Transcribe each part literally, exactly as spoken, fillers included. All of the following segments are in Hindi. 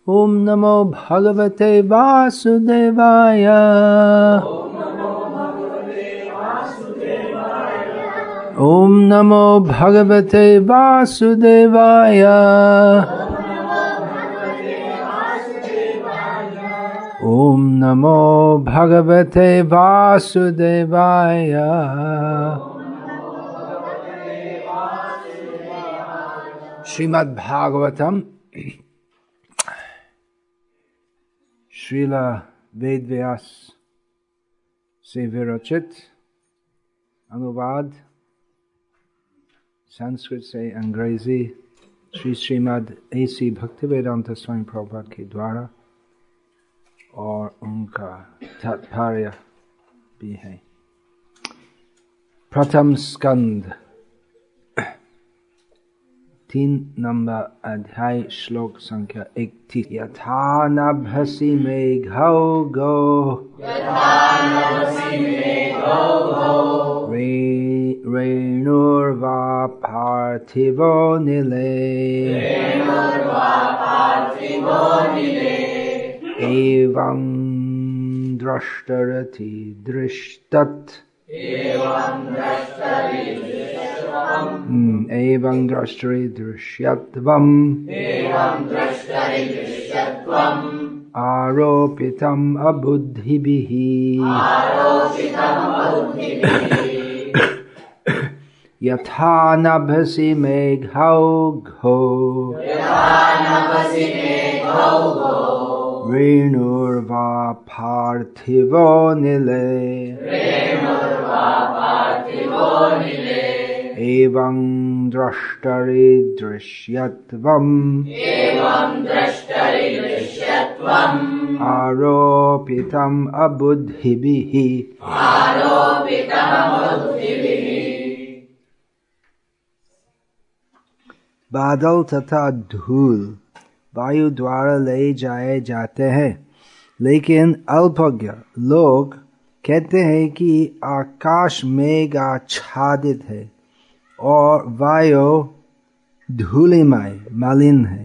ओम नमो भगवते वासुदेवाय। ओम नमो भगवते वासुदेवाय। ओम नमो भगवते वासुदेवाय। श्रीमद् भागवतम श्रीला वेदव्यास से विरचित, अनुवाद संस्कृत से अंग्रेजी श्री श्रीमद् ऐसी भक्तिवेदांत स्वामी प्रभुपाद के द्वारा और उनका तात्पर्य भी है। प्रथम स्कंद तीन नंबर अध्याय श्लोक संख्या इकतीस। यथा नभसि मेघौ गो रेणुर्वा पार्थिवो निले एवं द्रष्टरति दृष्टत् एवं द्रष्टरि दृश्यत्वम् आरोपितम् अबुद्धिभिः यथा नभसि मेघौ रेणुर्वा पार्थिवो निले एवं द्रष्टरि दृश्यत्वम् आरोपितम् अबुद्धिभिः। बादल तथा धूल वायु द्वारा ले जाए जाते हैं, लेकिन अल्पज्ञ लोग कहते हैं कि आकाश मेघ आच्छादित है और वायु धूलिमय मलिन है।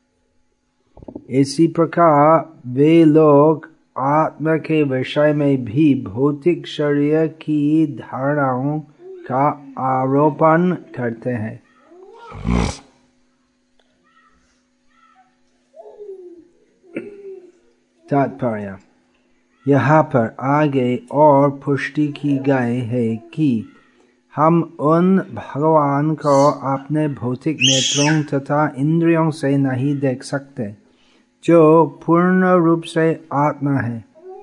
इसी प्रकार वे लोग आत्मा के विषय में भी भौतिक शरीर की धारणाओं का आरोपण करते हैं। तात्पर्य यहाँ पर आगे और पुष्टि की गई है कि हम उन भगवान को अपने भौतिक नेत्रों तथा इंद्रियों से नहीं देख सकते जो पूर्ण रूप से आत्मा है।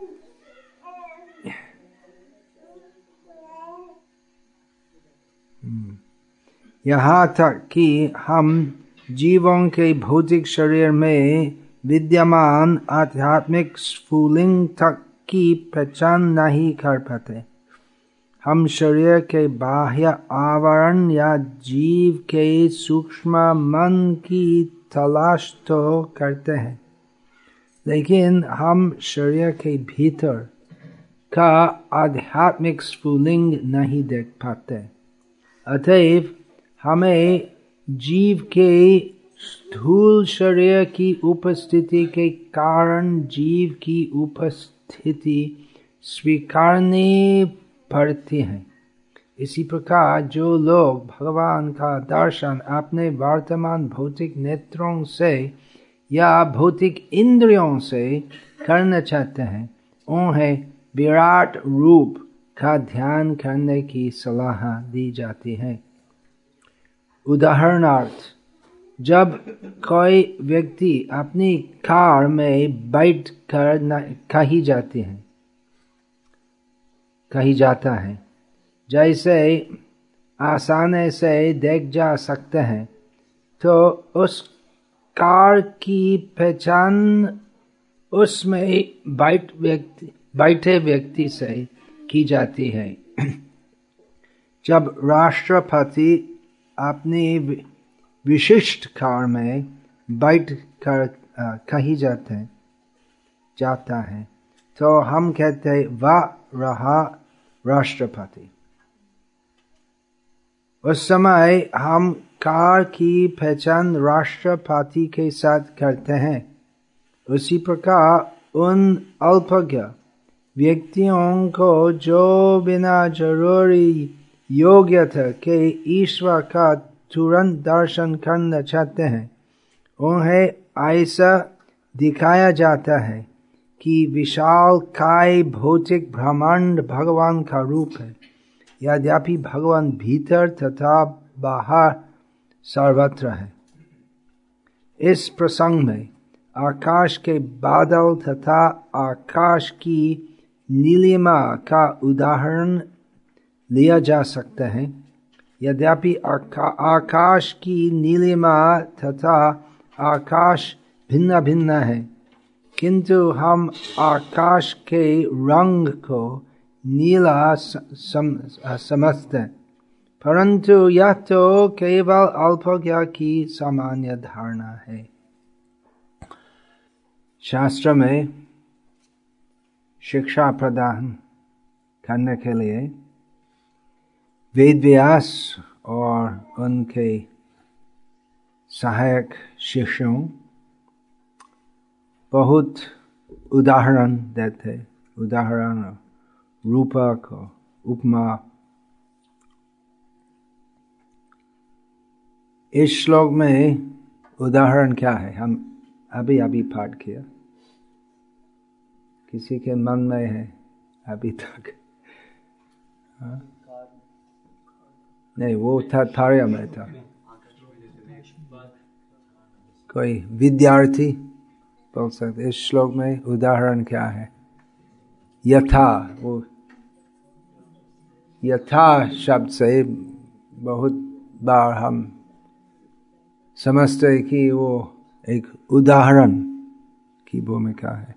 यहाँ तक कि हम जीवों के भौतिक शरीर में विद्यमान आध्यात्मिक स्फुलिंग तक की पहचान नहीं कर पाते। हम शरीर के बाह्य आवरण या जीव के सूक्ष्म मन की तलाश तो करते हैं, लेकिन हम शरीर के भीतर का आध्यात्मिक स्फुलिंग नहीं देख पाते। अतएव हमें जीव के स्थूल शरीर की उपस्थिति के कारण जीव की उपस्थिति स्वीकारनी पड़ती है। इसी प्रकार जो लोग भगवान का दर्शन अपने वर्तमान भौतिक नेत्रों से या भौतिक इंद्रियों से करना चाहते हैं, उन्हें विराट रूप का ध्यान करने की सलाह दी जाती है। उदाहरणार्थ, जब कोई व्यक्ति अपनी कार में बैठ कर कहीं जाती है कहीं जाता है, जैसे आसानी से देख जा सकते हैं, तो उस कार की पहचान उसमें बैठ व्यक्ति बैठे व्यक्ति से की जाती है। जब राष्ट्रपति अपनी विशिष्ट कार में बैठ कर कहीं जाते जाता है तो हम कहते हैं वाह रहा राष्ट्रपति। उस समय हम कार की पहचान राष्ट्रपति के साथ करते हैं, उसी प्रकार उन अल्पज्ञ व्यक्तियों को जो बिना जरूरी योग्यता के ईश्वर का तुरंत दर्शन करना चाहते हैं, उन्हें ऐसा दिखाया जाता है कि विशाल काय भौतिक ब्रह्मांड भगवान का रूप है। यद्यपि भगवान भीतर तथा बाहर सर्वत्र है। इस प्रसंग में आकाश के बादल तथा आकाश की नीलिमा का उदाहरण लिया जा सकता है। यद्यपि आका, आकाश की नीलिमा तथा आकाश भिन्न भिन्न है, किंतु हम आकाश के रंग को नीला सम, समझते हैं, परंतु यह तो केवल अल्पज्ञ की सामान्य धारणा है। शास्त्र में शिक्षा प्रदान करने के लिए वेदव्यास और उनके सहायक शिष्यों बहुत उदाहरण देते, उदाहरण रूपक उपमा। इस श्लोक में उदाहरण क्या है? हम अभी अभी पाठ किया, किसी के मन में है अभी तक? हाँ? नहीं, वो तात्पर्य में था। कोई विद्यार्थी बोल सकते? इस श्लोक में उदाहरण क्या है? यथा, वो यथा शब्द से बहुत बार हम समझते कि वो एक उदाहरण की भूमिका है।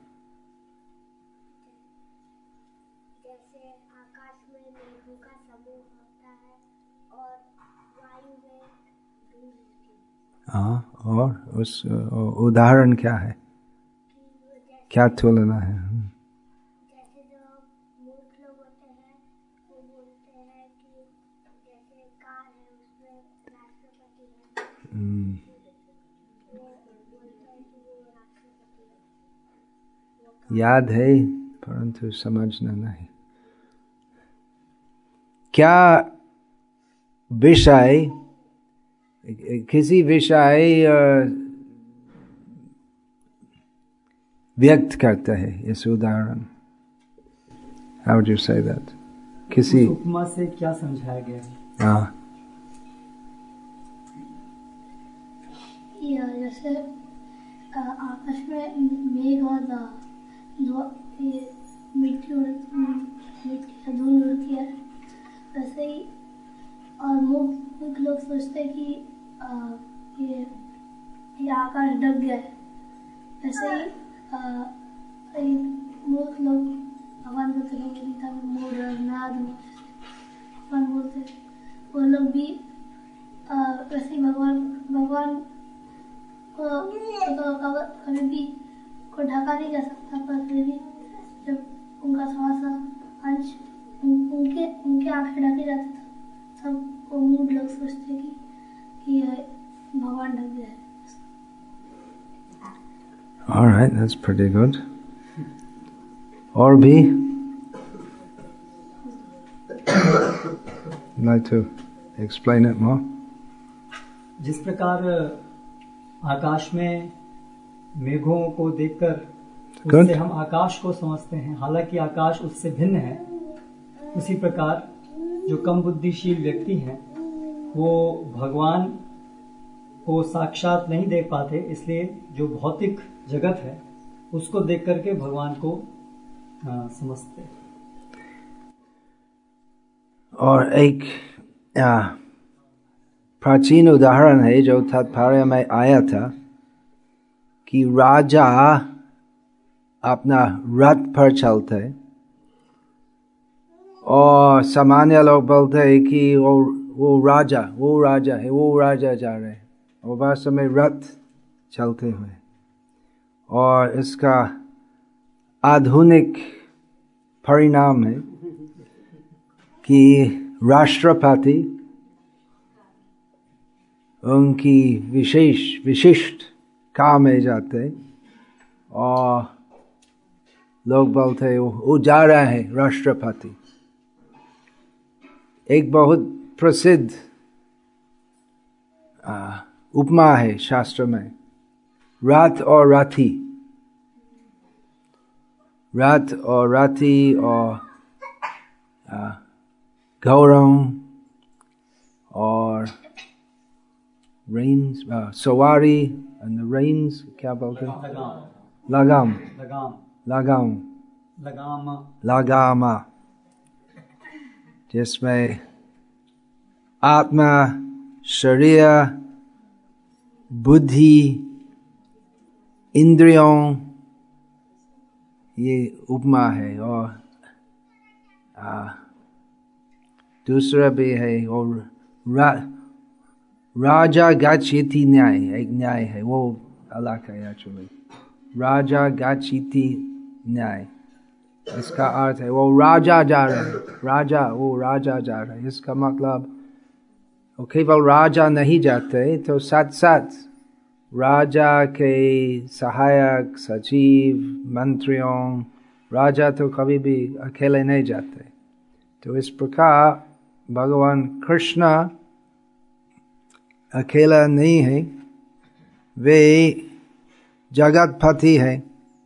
जैसे आकाश में मेघों का समूह होता है और वायु में धूल होती है। हाँ, और उस उदाहरण क्या है? क्या तुलना है? जैसे जो मूर्ख लोग होते हैं वो बोलते हैं कि जैसे कार है उसमें राष्ट्रपति है, हम्म, वो बोलते हैं कि वो राष्ट्रपति है। वो कार याद है परंतु समझना नहीं। क्या विषय, किसी विषय व्यक्त करता है इस उदाहरण? How would you say that? किसी उपमा से क्या समझाया गया है? हाँ, या जैसे अ, आकाश में मेघ और द- धु- ये मिट्टी उड़- मिट्टी या धूल उड़ती है, वैसे ही और मूर्ख लोग सोचते हैं कि अ, ये ये आकाश ढक गया है। वैसे ही अ, कई मूर्ख लोग भगवान को तो गीता में मोड़ नाद भगवान बोलते हैं, वो लोग भी अ, वैसे ही भगवान भगवान को तो कब- कभी भी को ढका नहीं जा सकता, पर फिर भी जब उनका थोड़ा सा अंश उन, उनके उनके आंखें ढके जाते थे, सब वो मूड लोग सोचते कि कि ये भगवान ढक गया है। all right, that's pretty good. और भी like to explain it more? जिस प्रकार आकाश में मेघों को देखकर Good. उससे हम आकाश को समझते हैं, हालांकि आकाश उससे भिन्न है, उसी प्रकार जो कम बुद्धिशील व्यक्ति हैं वो भगवान को साक्षात नहीं देख पाते, इसलिए जो भौतिक जगत है उसको देख करके भगवान को आ, समझते हैं। और एक आ, प्राचीन उदाहरण है जो तात्पर्य में आया था कि राजा अपना रथ पर चलते और सामान्य लोग बोलते हैं कि वो वो राजा वो राजा है वो राजा जा रहे हैं, और वास्तव में रथ चलते हुए। और इसका आधुनिक परिणाम है कि राष्ट्रपति उनकी विशेष विशिष्ट काम में जाते और लोग बोलते वो जा रहा है राष्ट्रपति। एक बहुत प्रसिद्ध उपमा है शास्त्र में, रात और राती। रात और राती और गौरव और रेन्स, सवारी एंड रेन्स क्या बोलते हैं? लगाम लगाम लगाम लगाम लगामा, जिसमें आत्मा, शरीर, बुद्धि, इंद्रियों, ये उपमा है। और आ, दूसरा भी है, और रा, राजा गच्छति न्याय, एक न्याय है, वो अलग है एक्चुअली। राजा गच्छति न्याय, इसका अर्थ है वो राजा जा रहे हैं, राजा वो राजा जा रहे हैं। इसका मतलब वो केवल राजा नहीं जाते, तो साथ साथ राजा के सहायक, सचिव, मंत्रियों, राजा तो कभी भी अकेले नहीं जाते। तो इस प्रकार भगवान कृष्ण अकेला नहीं है, वे जगतपति है।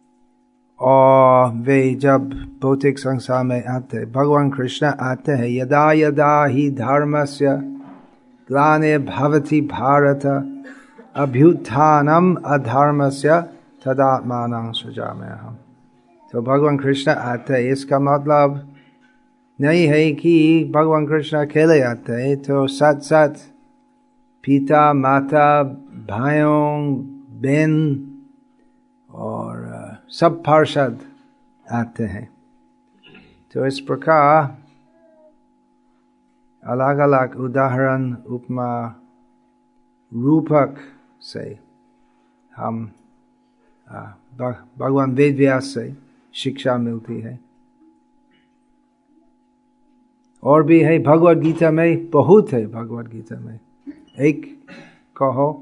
और वे जब भौतिक संसार में आते, भगवान कृष्ण आते हैं, यदा यदा ही धर्मस्य ग्लानिर्भवति भारत अभ्युत्थानम अधर्मस्य तदात्मानं सृजाम्यहम्। तो भगवान कृष्ण आते हैं, इसका मतलब नहीं है कि भगवान कृष्ण अकेले आते हैं, तो साथ साथ पिता, माता, भाइयों, बहन और सब पार्षद आते हैं। तो इस प्रकार अलग अलग उदाहरण, उपमा, रूपक से हम भगवान वेद व्यास से शिक्षा मिलती है। और भी है भगवद गीता में, बहुत है भगवद गीता में। एक कहो,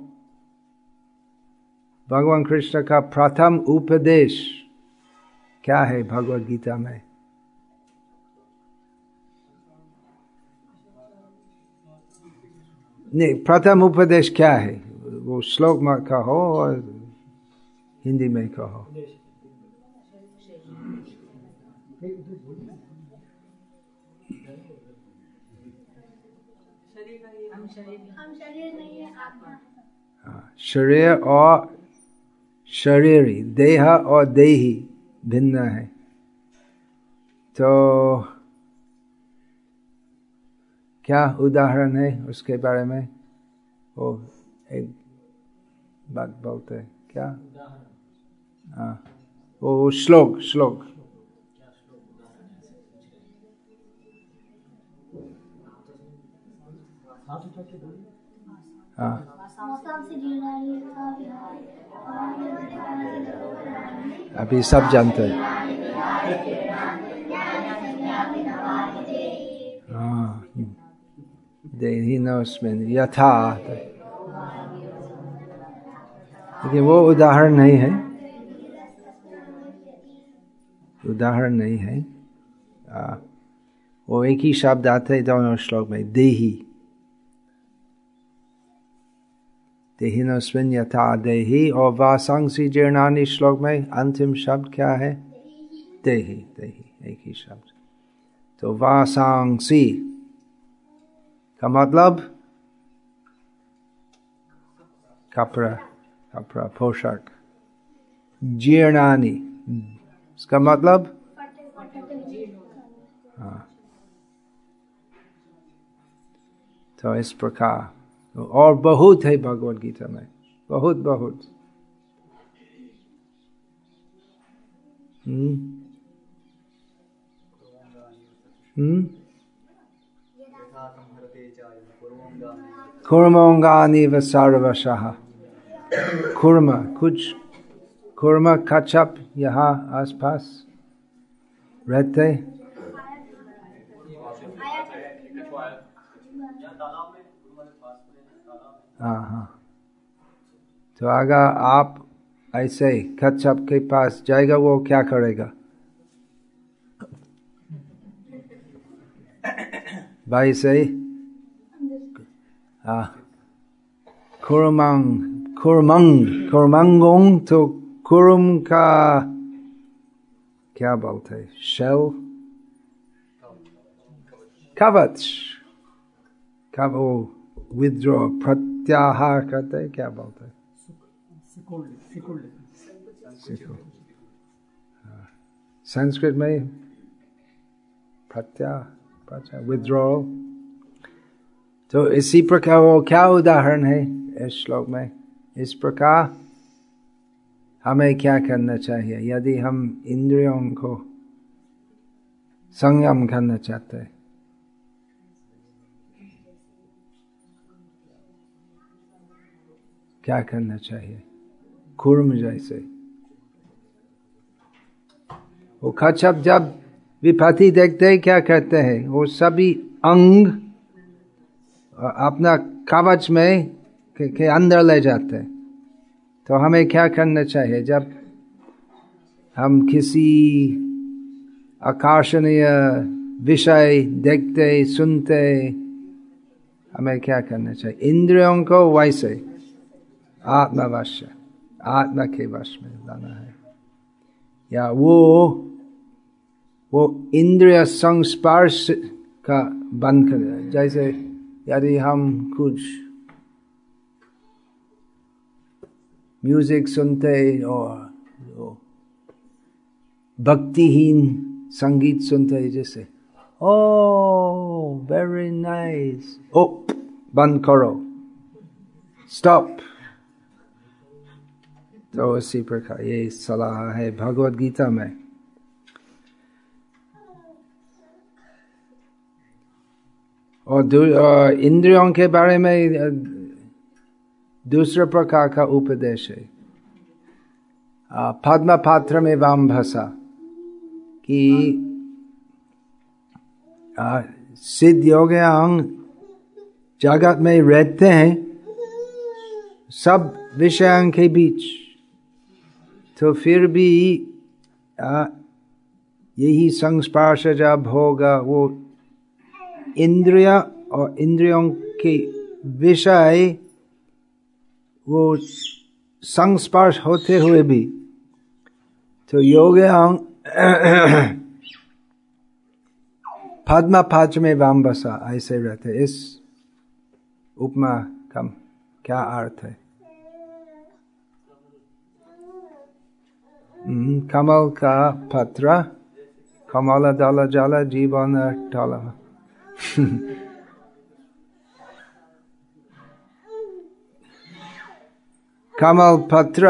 भगवान कृष्ण का प्रथम उपदेश क्या है भगवद गीता में? नहीं, प्रथम उपदेश क्या है? वो श्लोक में कहो और हिंदी में कहो। शरीर और शरीरी, देह और देही भिन्न है। तो क्या उदाहरण है उसके बारे में? वो एक बात बोलते हैं क्या? हाँ, वो श्लोक श्लोक हाँ, अभी सब जानते हैं। हाँ, देहिनोस्मिन् यथा, लेकिन वो उदाहरण नहीं है, उदाहरण नहीं है। आ, वो एक ही शब्द आते हैं दोनों श्लोक में, देही, देहिनोस्मिन् यथा देही। और वासंसि जीर्णानि श्लोक में अंतिम शब्द क्या है? देही, देही, एक ही शब्द। तो वासंसि का मतलब कपड़ा, कपड़ा, पोशाक। जीर्णानि, इसका मतलब हाँ। तो इस प्रकार और बहुत है भगवद गीता में, बहुत बहुत। हम्म हम्म कुर्मोंगानि व सर्वशः। कुर्म, कुछ कुर्म कच्छप यहाँ आसपास रहते। हाँ हाँ। तो अगर आप ऐसे कच्छप के पास जाएगा, वो क्या करेगा? भाई से हाँ कुरुमंग कुरुमंग कुरुमंगोंग, तो कुरुम का क्या बोलते हैं? शेल, कवच, कब वो विद्रोह प्रत्याहार करते हैं, क्या बोलते हैं? संस्कृत में प्रत्याहार, विद्रोह। तो इसी प्रकार वो क्या उदाहरण है इस श्लोक में? इस प्रकार हमें क्या करना चाहिए यदि हम इंद्रियों को संयम करना चाहते हैं? क्या करना चाहिए? कुर्म जैसे वो कच्छप जब विपत्ति देखते क्या करते हैं? वो सभी अंग अपना कवच में के, के अंदर ले जाते हैं। तो हमें क्या करना चाहिए जब हम किसी आकर्षणीय विषय देखते सुनते? हमें क्या करना चाहिए? इंद्रियों को वैसे आत्मवश, आत्मा के वश में लाना है, या वो वो इंद्रिय संस्पर्श का बंद कर। जैसे यदि हम कुछ म्यूजिक सुनते और भक्तिहीन संगीत सुनते, जैसे ओ वेरी नाइस, ओ बंद करो, स्टॉप। तो इसी प्रकार ये सलाह है भगवद गीता में। और इंद्रियों के बारे में दूसरे प्रकार का उपदेश है पद्म पात्र में वामभसा, कि सिद्ध योग्यांग जगत में रहते हैं सब विषयों के बीच, तो फिर भी आ, यही संस्पर्श जब होगा, वो इंद्रिय और इंद्रियों के विषय वो संस्पर्श होते हुए भी, तो योग्यांग पद्म पात्र में वामभसा ऐसे रहते। इस उपमा का क्या अर्थ है? कमल का पत्र, कमल दल जल जीवन टल। कमल पत्र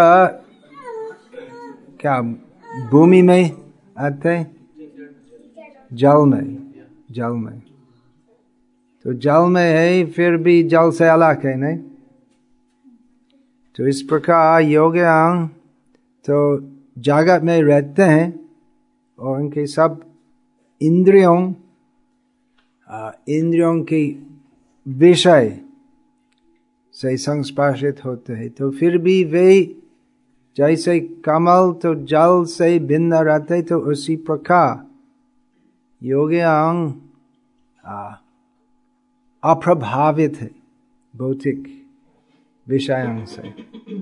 क्या भूमि में आते? जल में, जल में। तो जल में है, फिर भी जल से अलग है, नहीं? तो इस प्रकार योग्यांग तो जगत में रहते हैं और उनके सब इंद्रियों इंद्रियों के विषय से संस्पर्शित होते हैं, तो फिर भी वे जैसे कमल तो जल से भिन्न रहते, तो उसी प्रकार योग्यांग अप्रभावित है भौतिक विषयों से।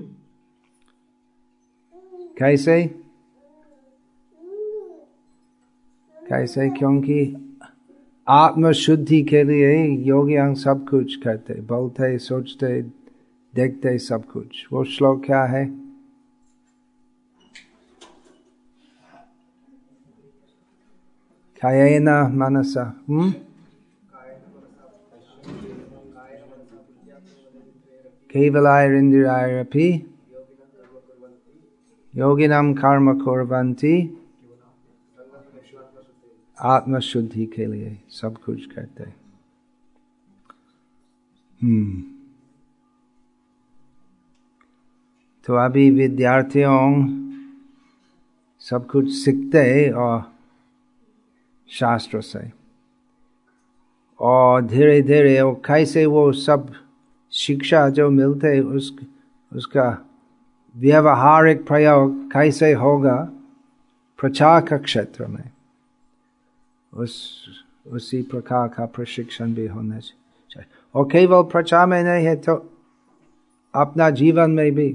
कैसे? कैसे? क्योंकि आत्मशुद्धि के लिए योगियांग सब कुछ करते, बोलते, सोचते, देखते, सब कुछ। वो श्लोक क्या है? कायेन मनसा हम्म केवलायरिन्द्रियारपि योगिनम कर्म कुर्वन्ति, आत्मशुद्धि के लिए सब कुछ करते। हम्म तो अभी विद्यार्थियों सब कुछ सीखते और शास्त्रों से, और धीरे धीरे वो कैसे वो सब शिक्षा जो मिलते उस उसका व्यवहारिक प्रयोग कैसे होगा प्रचार का क्षेत्र में, उस उसी प्रकार का प्रशिक्षण भी होना चाहिए। और केवल प्रचार में नहीं है तो अपना जीवन में भी।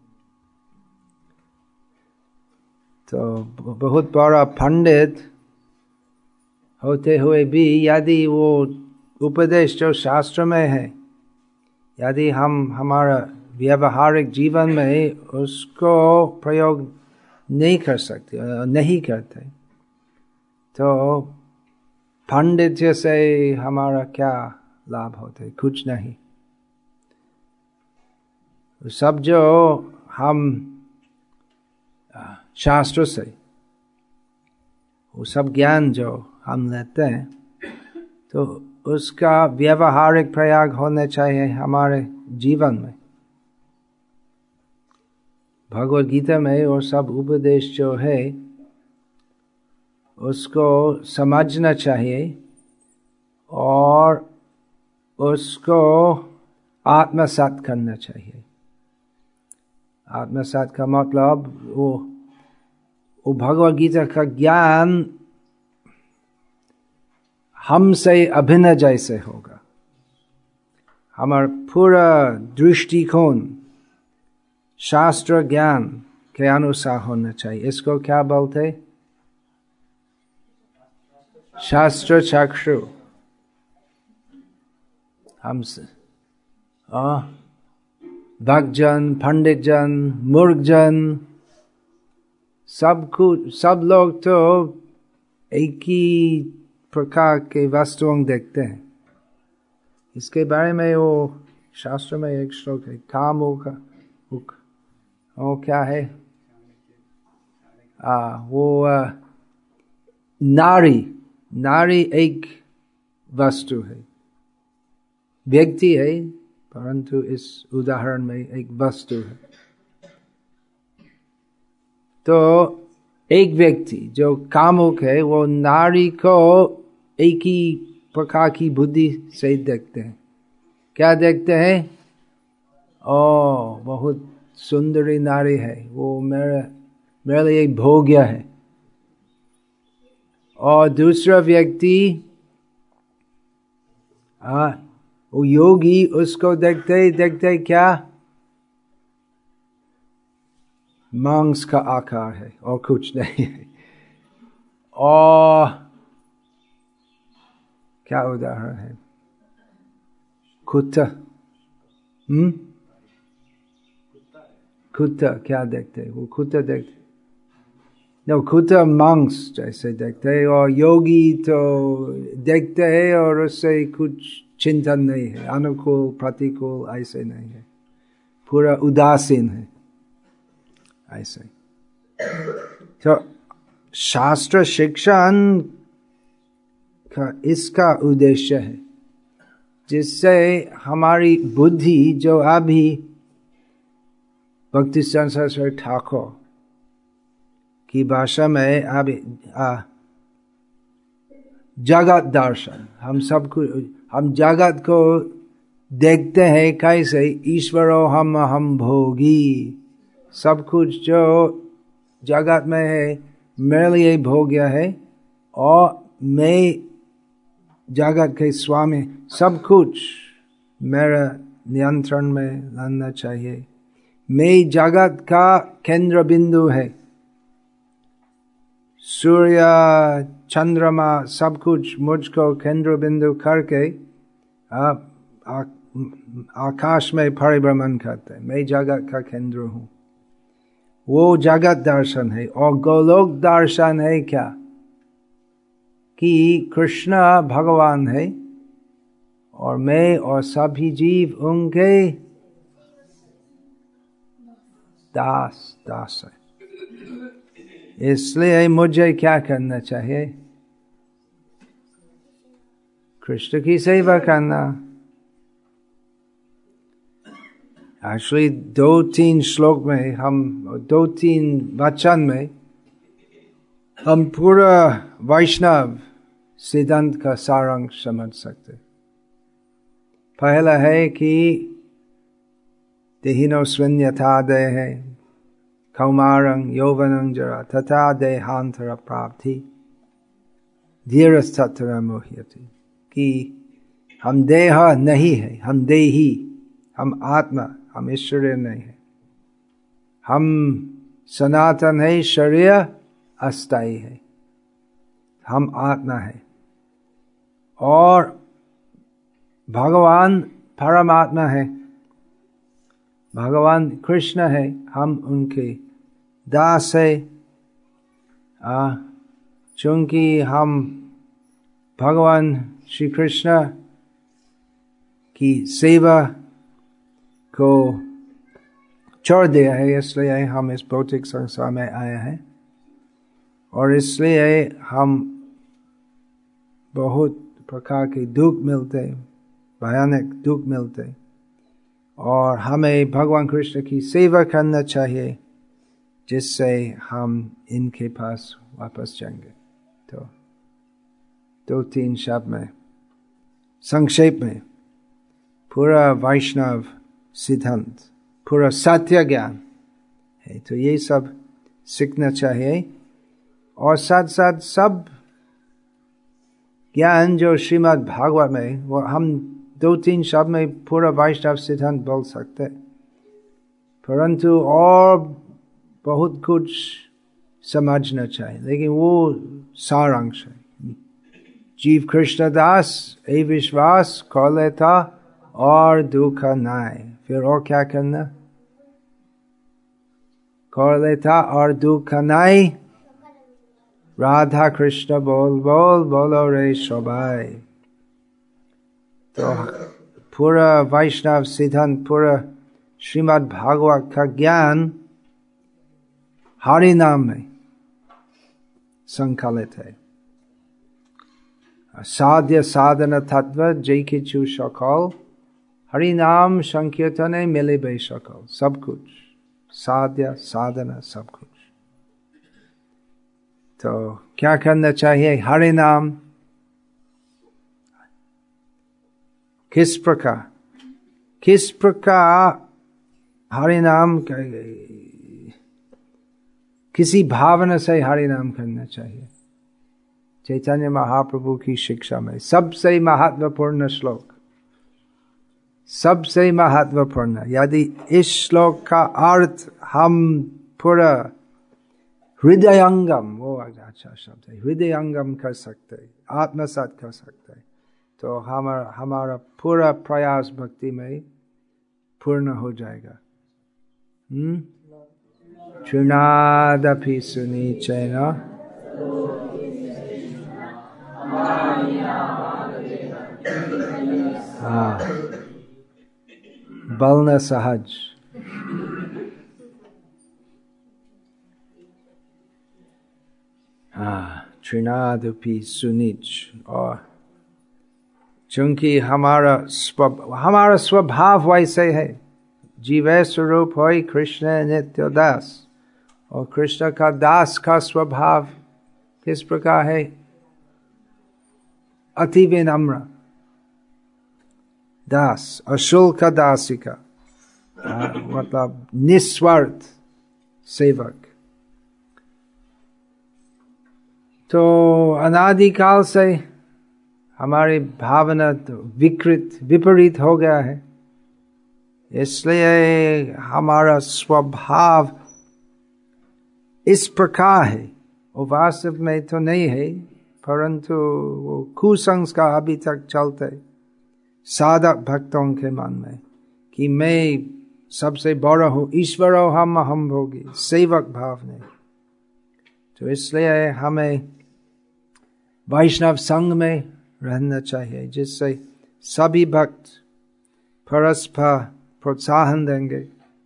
तो बहुत बड़ा पंडित होते हुए भी यदि वो उपदेश जो शास्त्र में है, यदि हम हमारा व्यवहारिक जीवन में उसको प्रयोग नहीं कर सकते, नहीं करते, तो पंडित जैसे हमारा क्या लाभ होते? कुछ नहीं। सब जो हम शास्त्र से, वो सब ज्ञान जो हम लेते हैं, तो उसका व्यवहारिक प्रयोग होना चाहिए हमारे जीवन में। भगवद गीता में और सब उपदेश जो है उसको समझना चाहिए और उसको आत्मसात करना चाहिए। आत्मसात का मतलब वो वो भगवद गीता का ज्ञान हमसे अभिन्न जैसे होगा। हमारा पूरा दृष्टिकोण शास्त्र ज्ञान के अनुसार होना चाहिए। इसको क्या बोलते? शास्त्र चक्षु। हम भक्तजन, पंडित जन, मूर्ख जन, सब कुछ, सब लोग तो एक ही प्रकार के वस्तुओं देखते हैं। इसके बारे में वो शास्त्र में एक श्लोक है, काम होगा वो क्या है? आ, वो आ, नारी नारी एक वस्तु है, व्यक्ति है, परंतु इस उदाहरण में एक वस्तु है। तो एक व्यक्ति जो कामुक है वो नारी को एक ही प्रकार की बुद्धि से देखते हैं। क्या देखते हैं? ओ, बहुत सुंदरी नारी है, वो मेरे मेरे लिए भोग्य है। और दूसरा व्यक्ति हाँ वो योगी, उसको देखते देखते क्या? मांस का आकार है और कुछ नहीं है। और क्या उदाहरण है? कुत्ता। हम्म कुत्ता क्या देखते? वो कुत्ता देखते, no, कुत्ता मांस जैसे देखते हैं, और योगी तो देखते हैं और उससे कुछ चिंतन नहीं है, अनुकूल प्रतिकूल ऐसे नहीं है, पूरा उदासीन है ऐसे। तो शास्त्र शिक्षण का इसका उद्देश्य है जिससे हमारी बुद्धि जो अभी भक्ति सरस्वती ठाकुर की भाषा में अभी जगत दर्शन, हम सब कुछ, हम जगत को देखते हैं कैसे ईश्वरो हम हम भोगी, सब कुछ जो जगत में है मेरे लिए भोग्य है और मैं जगत के स्वामी, सब कुछ मेरा नियंत्रण में लाना चाहिए। मैं जगत का केंद्र बिंदु है, सूर्य चंद्रमा सब कुछ मुझको केंद्र बिंदु करके आप आ, आकाश में परिभ्रमण करते हैं, मैं जगत का केंद्र हूँ। वो जगत दर्शन है। और गोलोक दर्शन है क्या? कि कृष्ण भगवान है और मैं और सभी जीव उनके दास दास है। इसलिए मुझे क्या करना चाहिए? कृष्ण की सेवा करना। एक्चुअली दो तीन श्लोक में हम, दो तीन वचन में हम पूरा वैष्णव सिद्धांत का सारांश समझ सकते। पहला है कि देहिनो स्विन्यथा देहे, कौमारं यौवनं जरा तथा देहांतर प्राप्ति धीरस्तत्र मोह्यति, कि हम देह नहीं है, हम देही, हम आत्मा, हम ईश्वरीय नहीं है। हम सनातन है, शरीर अस्थायी है, हम आत्मा है। और भगवान परमात्मा है, भगवान कृष्ण है, हम उनके दास है। चूंकि हम भगवान श्री कृष्ण की सेवा को छोड़ दिया है, इसलिए हम इस भौतिक संसार में आए हैं। और इसलिए हम बहुत प्रकार के दुख मिलते, भयानक दुख मिलते, और हमें भगवान कृष्ण की सेवा करना चाहिए, जिससे हम इनके पास वापस जाएंगे। तो दो तीन शब्द में संक्षेप में पूरा वैष्णव सिद्धांत, पूरा सत्य ज्ञान है, तो ये सब सीखना चाहिए। और साथ साथ सब ज्ञान जो श्रीमद् भागवत में, वो हम दो तीन शब्द में पूरा वैष्णव सिद्धांत बोल सकते, परंतु और बहुत कुछ समझना चाहिए। लेकिन वो सारांश है। जीव कृष्ण दास ए विश्वास कर लेता और दुख नाय, फिर और क्या करना? कर लेता और दुख नाय, राधा कृष्ण बोल बोल बोलो रे सबाई। तो पूरा वैष्णव सिद्धांत, पूरा श्रीमद् भागवत का ज्ञान हरि नाम में संकलित है। साध्य साधन तत्व जय किछु सकल, हरि नाम संकीर्तने मिले बे सकल। सब कुछ साध्य साधन, सब कुछ। तो क्या करना चाहिए? हरि नाम किस प्रकार किस प्रकार हरि नाम, किसी भावना से हरि नाम करना चाहिए। चैतन्य महाप्रभु की शिक्षा में सबसे महत्वपूर्ण श्लोक, सबसे महत्वपूर्ण, यदि इस श्लोक का अर्थ हम पूरा हृदयंगम, वो अच्छा शब्द है, हृदयंगम कर सकते, आत्मसात कर सकते, तो हमारा हमारा पूरा प्रयास भक्ति में पूर्ण हो जाएगा। हम्म चुनादपि सुनीचेन हाँ बलना सहज। हाँ त्रिनादपि सुनीच। और चूंकि हमारा स्व हमारा स्वभाव वैसे है, जीव स्वरूप होय कृष्ण नित्य दास, और कृष्ण का दास का स्वभाव किस प्रकार है? अति विनम्र दास, अशुल्क दासिका, मतलब निस्वार्थ सेवक। तो अनादिकाल से हमारी भावना तो विकृत विपरीत हो गया है, इसलिए हमारा स्वभाव इस प्रकार है। वो वास्तव में तो नहीं है, परंतु वो कुसंस्कार अभी तक चलते साधक भक्तों के मन में, कि मैं सबसे बड़ा हूँ, ईश्वर हो हम, हम भोगी, सेवक भाव नहीं। तो इसलिए हमें वैष्णव संघ में रहना चाहिए, जिससे सभी भक्त परस्पर प्रोत्साहन देंगे।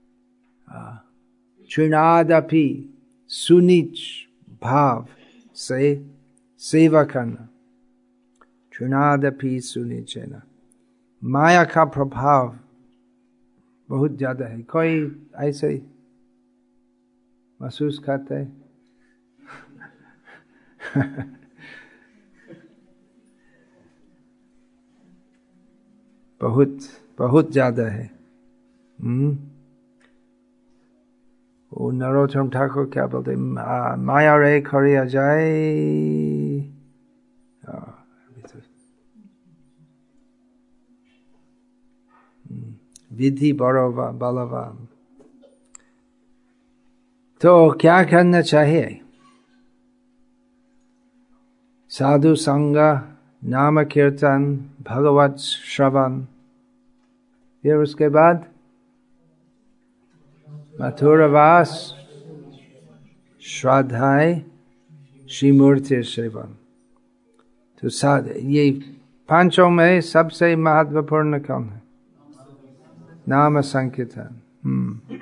त्रिनादपि सुनीच भाव से सेवा करना। त्रिनादपि सुनीचेन। माया का प्रभाव बहुत ज्यादा है। कोई ऐसे महसूस करते है? बहुत बहुत ज्यादा है। हम्म वो नरोत्तम ठाकुर क्या बोलते, माया रे खड़िया जाए, विधि बड़ो बलवान। तो क्या करना चाहिए? साधु संग, नाम कीर्तन, भगवत श्रवण, फिर उसके बाद मथुरावास, श्रद्धाएं, श्री मूर्ति सेवन। तो साध ये पांचों में सबसे महत्वपूर्ण कौन है? नाम संकीर्तन। हम्म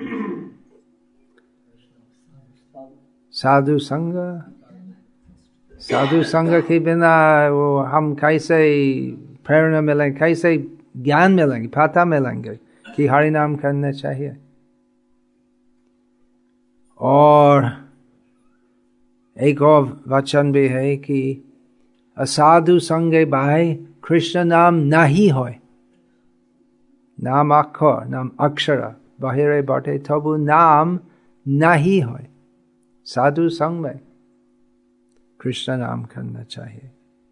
साधु संग, साधु संग के बिना वो हम कैसे प्रेरणा मिलेंगे, कैसे ज्ञान मिलेंगे, पता मिलेंगे कि हरि नाम करना चाहिए। और एक और वचन भी है कि असाधु संगे बाहे कृष्ण नाम नहीं होय, नाम अक्षर, नाम अक्षर बाहिरे बाटे तबु नाम नहीं होय। साधु संग में कृष्ण नाम करना चाहिए।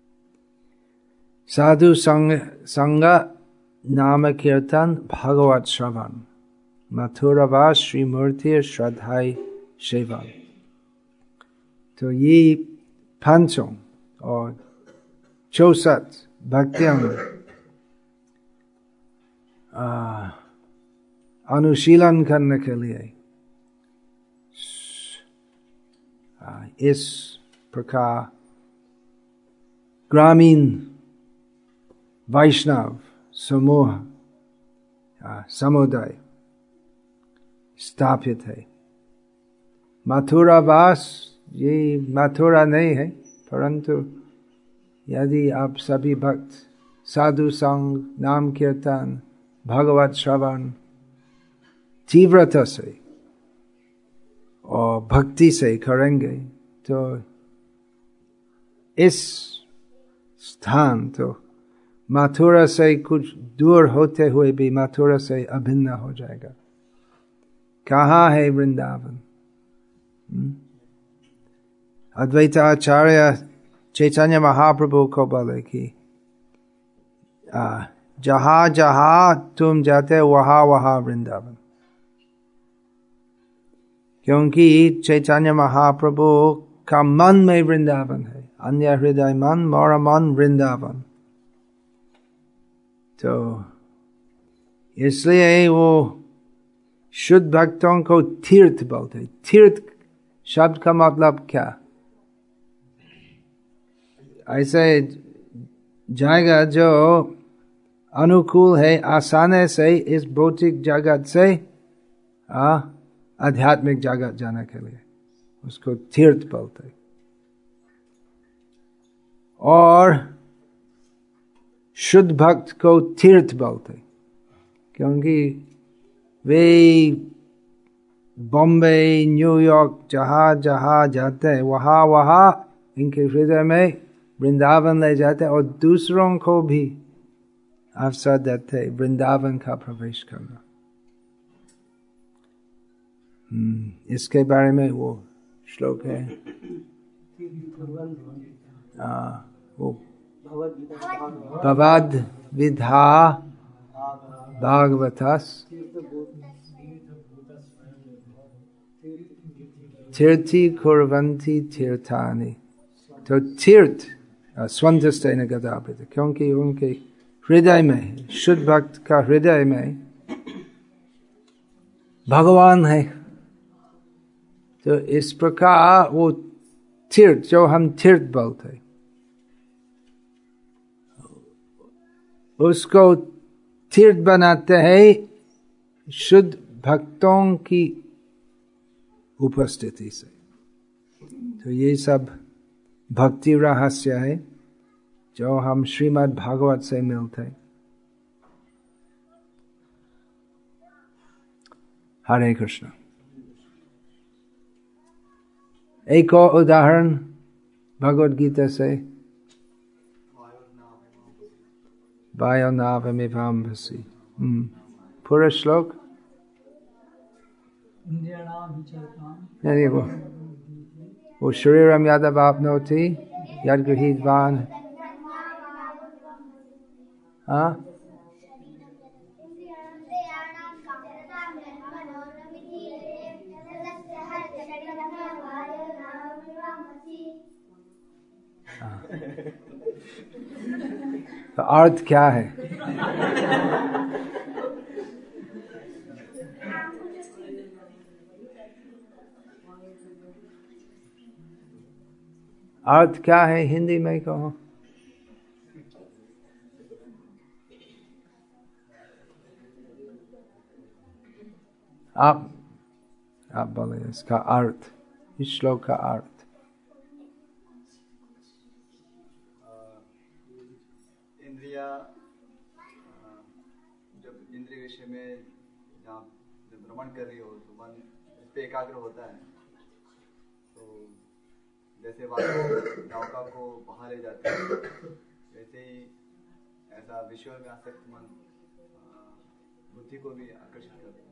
साधु संग संग, नाम कीर्तन, भगवत श्रवण, मथुरावास, श्री मूर्ति श्रद्धाई सेवा। तो ये पांचों और चौसठ भक्तियों अनुशीलन करने के लिए आ, इस प्रकार ग्रामीण वैष्णव समूह समुदाय स्थापित है। मथुरावास ये मथुरा नहीं है, परंतु यदि आप सभी भक्त साधु संग, नाम कीर्तन, भगवत श्रवण तीव्रता से और भक्ति से करेंगे तो इस स्थान तो मथुरा से कुछ दूर होते हुए भी मथुरा से अभिन्न हो जाएगा। कहाँ है वृंदावन? अद्वैत आचार्य चैतन्य महाप्रभु को बोले कि जहां जहां तुम जाते वहां वहां वृंदावन, क्योंकि चैतन्य महाप्रभु का मन में वृंदावन है। अन्य हृदय मन मोरा मन वृंदावन। तो इसलिए वो शुद्ध भक्तों को तीर्थ बोलते। तीर्थ शब्द का मतलब क्या? ऐसे जाएगा जो अनुकूल है आसानी से इस भौतिक जगत से आध्यात्मिक जगत जाने के लिए, उसको तीर्थ बोलते। और शुद्ध भक्त को तीर्थ बोलते, क्योंकि वे बॉम्बे, न्यूयॉर्क जहां जहां जाते हैं वहां वहां इनके हृदय में वृंदावन ले जाते और दूसरों को भी अवसर देते वृंदावन का प्रवेश करना। इसके बारे में वो श्लोक है, आ, वो भवद विधा भागवतस तीर्थी कुर्वन्ति तीर्थानि। तो तीर्थ स्वंतस्तेन गदावृत, क्योंकि उनके हृदय में, शुद्ध भक्त का हृदय में भगवान है। तो इस प्रकार वो तीर्थ, जो हम तीर्थ बोलते, उसको तीर्थ बनाते हैं शुद्ध भक्तों की उपस्थिति से। तो ये सब भक्ति रहस्य है जो हम श्रीमद् भागवत से मिलते। हरे कृष्ण। एक और उदाहरण भगवद गीता से, वायोनावमिवाम्भसि। पूरा श्लोक नहीं वो वो शरीरम यादव आपनोति यद गृहीतवान। हाँ तो अर्थ क्या है? अर्थ क्या है हिंदी में कहो? आप आप बोले इसका अर्थ, इस श्लोक का अर्थ। इंद्रिया जब इंद्रिय विषय में जहाँ जब भ्रमण कर रही हो तो मन इस पे एकाग्र होता है। तो जैसे वायु नौका को बाहर ले जाते हैं, वैसे ही ऐसा विषयों में आसक्त मन बुद्धि को भी आकर्षित करता है।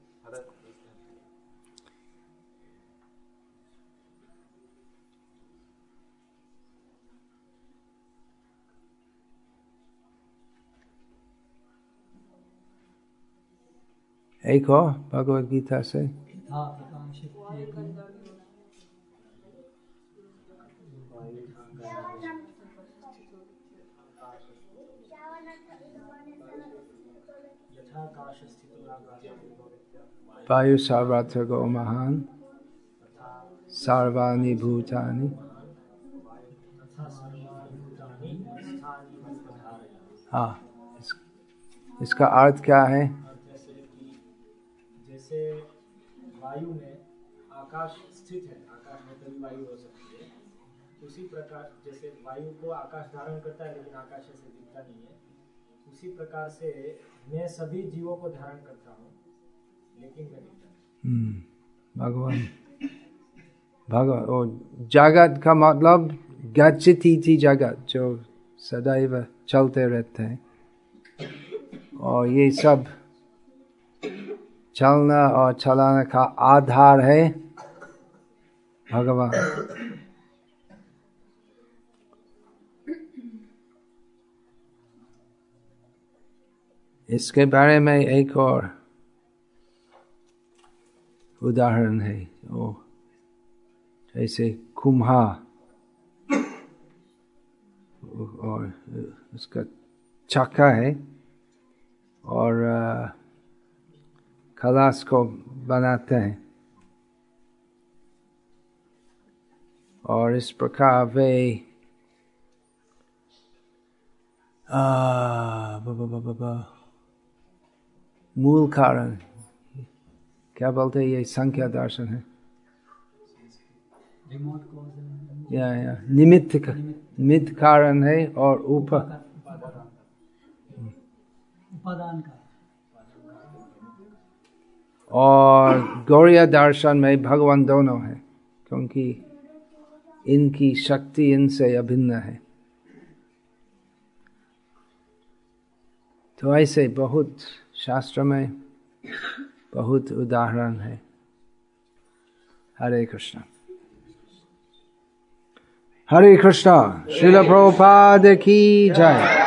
एक हो भगवद गीता से वायु सर्वत्र गो महान सर्वाणि भूतानि। हाँ इस, इसका अर्थ क्या है? जैसे वायु में आकाश स्थित है, आकाश में तभी वायु हो सकती है। उसी प्रकार जैसे वायु को आकाश धारण करता है लेकिन आकाश ऐसे दिखता नहीं है, उसी प्रकार से मैं सभी जीवों को धारण करता हूँ लेकिन मैं दिखता। भगवान भगवान वो जगत का मतलब गच्छति थी जगत, जो सदैव चलते रहते हैं, और ये सब चलना और चलाने का आधार है भगवान। इसके बारे में एक और उदाहरण है, वो जैसे कुम्हार और उसका चक्का है और खलास को बनाते हैं, और इस प्रकार वे मूल कारण क्या बोलते हैं, ये संख्या दर्शन है या, या निमित्त का निमित्त कारण है और उप उपादान का। और गौड़ीय दर्शन में भगवान दोनों है, क्योंकि इनकी शक्ति इनसे अभिन्न है। तो ऐसे बहुत शास्त्र में बहुत उदाहरण है। हरे कृष्ण हरे कृष्ण। श्रील प्रभुपाद की जय।